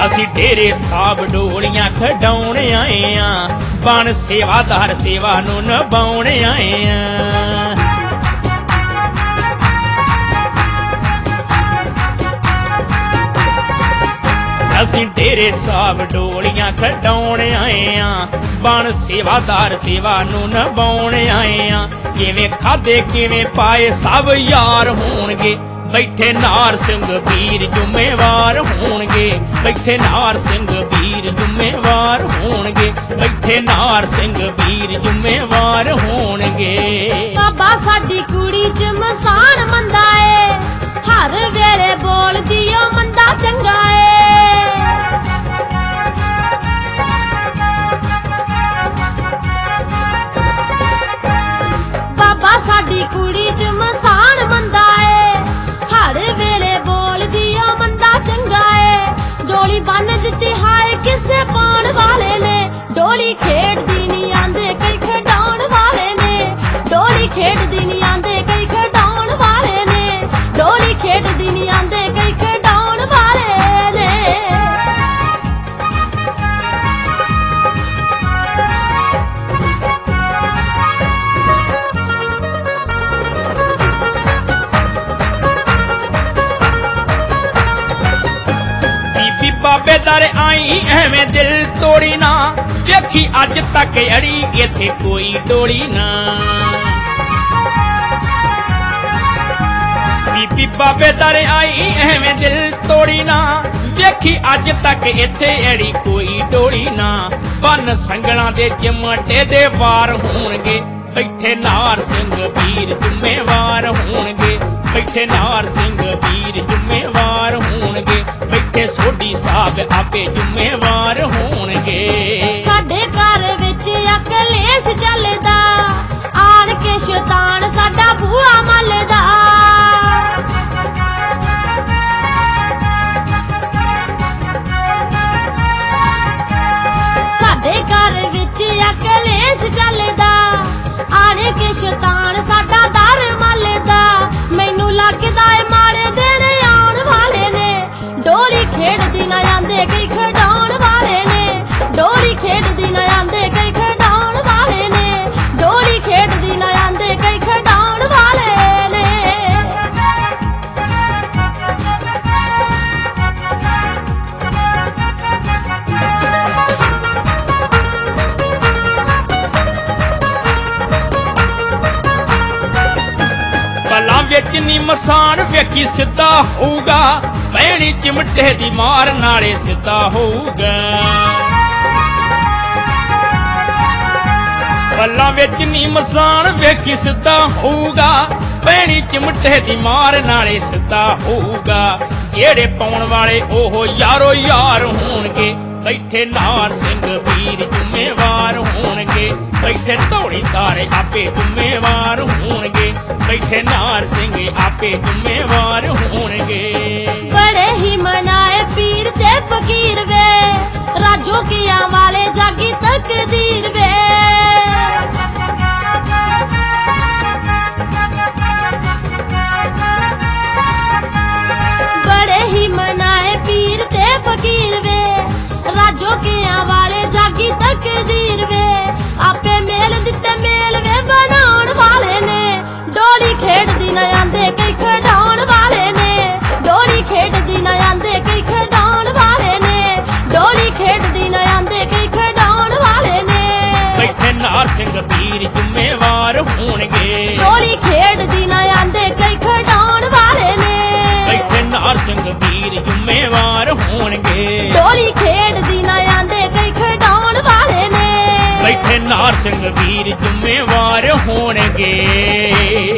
ਅਸੀਂ ਡੇਰੇ ਸਾਹਿਬ ਡੋਲੀਆਂ ਖਡਾਉਣ ਆਏ ਆਂ ਬਣ ਸੇਵਾਦਾਰ ਸੇਵਾ ਨੂੰ ਨਿਭਾਉਣ ਆਏ ਆਂ ਅਸੀਂ ਡੇਰੇ ਸਾਹਿਬ ਡੋਲੀਆਂ ਖਡਾਉਣ ਆਏ ਆਂ ਬਣ ਸੇਵਾਦਾਰ ਸੇਵਾ ਨੂੰ ਨਿਭਾਉਣ ਆਏ ਆਂ ਕਿਵੇਂ ਖਾਦੇ ਕਿਵੇਂ ਪਾਏ ਸਭ ਯਾਰ ਹੋਣਗੇ बैठे नार सिंह वीर जुम्मेवार होणगे बैठे नार सिंह वीर जुम्मेवार होणगे बैठे नार सिंह वीर जुम्मेवार होणगे बाबा साडी कुड़ी च मसान मंदा ए हर वेले बोलदी ओ मंदा चंगा ए बाबा साडी कुड़ी च मसान मंदा ए हर वेले बोलदी ओ मंदा चंगा ए डोली बन दित्ती हाय किसे पाउण वाले ने डोली खेडदी नी आंदे कई खडाउण वाले ने डोली खेडदी नी आंदे कई खडाउण वाले ने डोली खेडदी नी आंदे कई खडाउण वाले ने बाबे दर आई एवें दिल तोड़ी ना देखी अज तक अड़ी इथे कोई डोली ना बीबी बाबे दर आई एवें दिल तोड़ी ना देखी अज तक इथे अड़ी कोई डोली ना बन संगला दे चिमटे दे वार होणगे बैठे नार सिंह वीर जुम्मेवार होणगे बैठे नार सिंह वीर जुम्मेवार होणगे बैठे सोडी साहब आपे जुम्मेवार होणगे साडे घर विच अकलेश चलदा आन के शैतान साडा बूहा मलदा साडे घर विच अकलेश चलदा आने के शैतान साडा दर मलदा मैनू लगदा ए माड़े दिन आउण वाले ने डोली खेडदी ना आंदे कई खडाउण वाले ने डोली खेडदी ना आंदे कई खडाउण वाले ने डोली खेडदी ना आंदे कई खडाउण वाले ने विच नी मसान वेखी सिद्धा होऊगा पैणी चिमटे दी मार नाले सिद्धा होऊगा पल्ला विच नी मसान वेखी सिद्धा होऊगा पैणी चिमटे दी मार नाले सिद्धा होऊगा जेड़े पाउण वाले ओहो यारो यार होणगे बैठे नार सिंह वीर जुम्मेवार होणगे बैठे धौड़ी तारे आपे जुम्मेवार होणगे बैठे नार सिंह आपे जुम्मेवार होणगे बड़े ही मनाए पीर ते फकीर वे राजो किया वाले जागी तकदीर वे बड़े ही मनाए पीर ते फकीर वे राजो किया वाले जागी तकदीर वे आपे मेल दिते मेल वे बनाउण वाले ने डोली खेडदी ना आंदे कई खडाउण वाले ने डोली खेडदी ना आंदे कई खडाउण वाले ने डोली खेडदी ना आंदे कई खडाउण वाले ने बैठे नार सिंह वीर जुम्मेवार होणगे डोली खेडदी ना आंदे कई खडाउण वाले ने बैठे नार सिंह वीर जुम्मेवार होणगे डोली खेडदी ना आंदे कई खडाउण वाले ने बैठे नार सिंह वीर जुम्मेवार होणगे।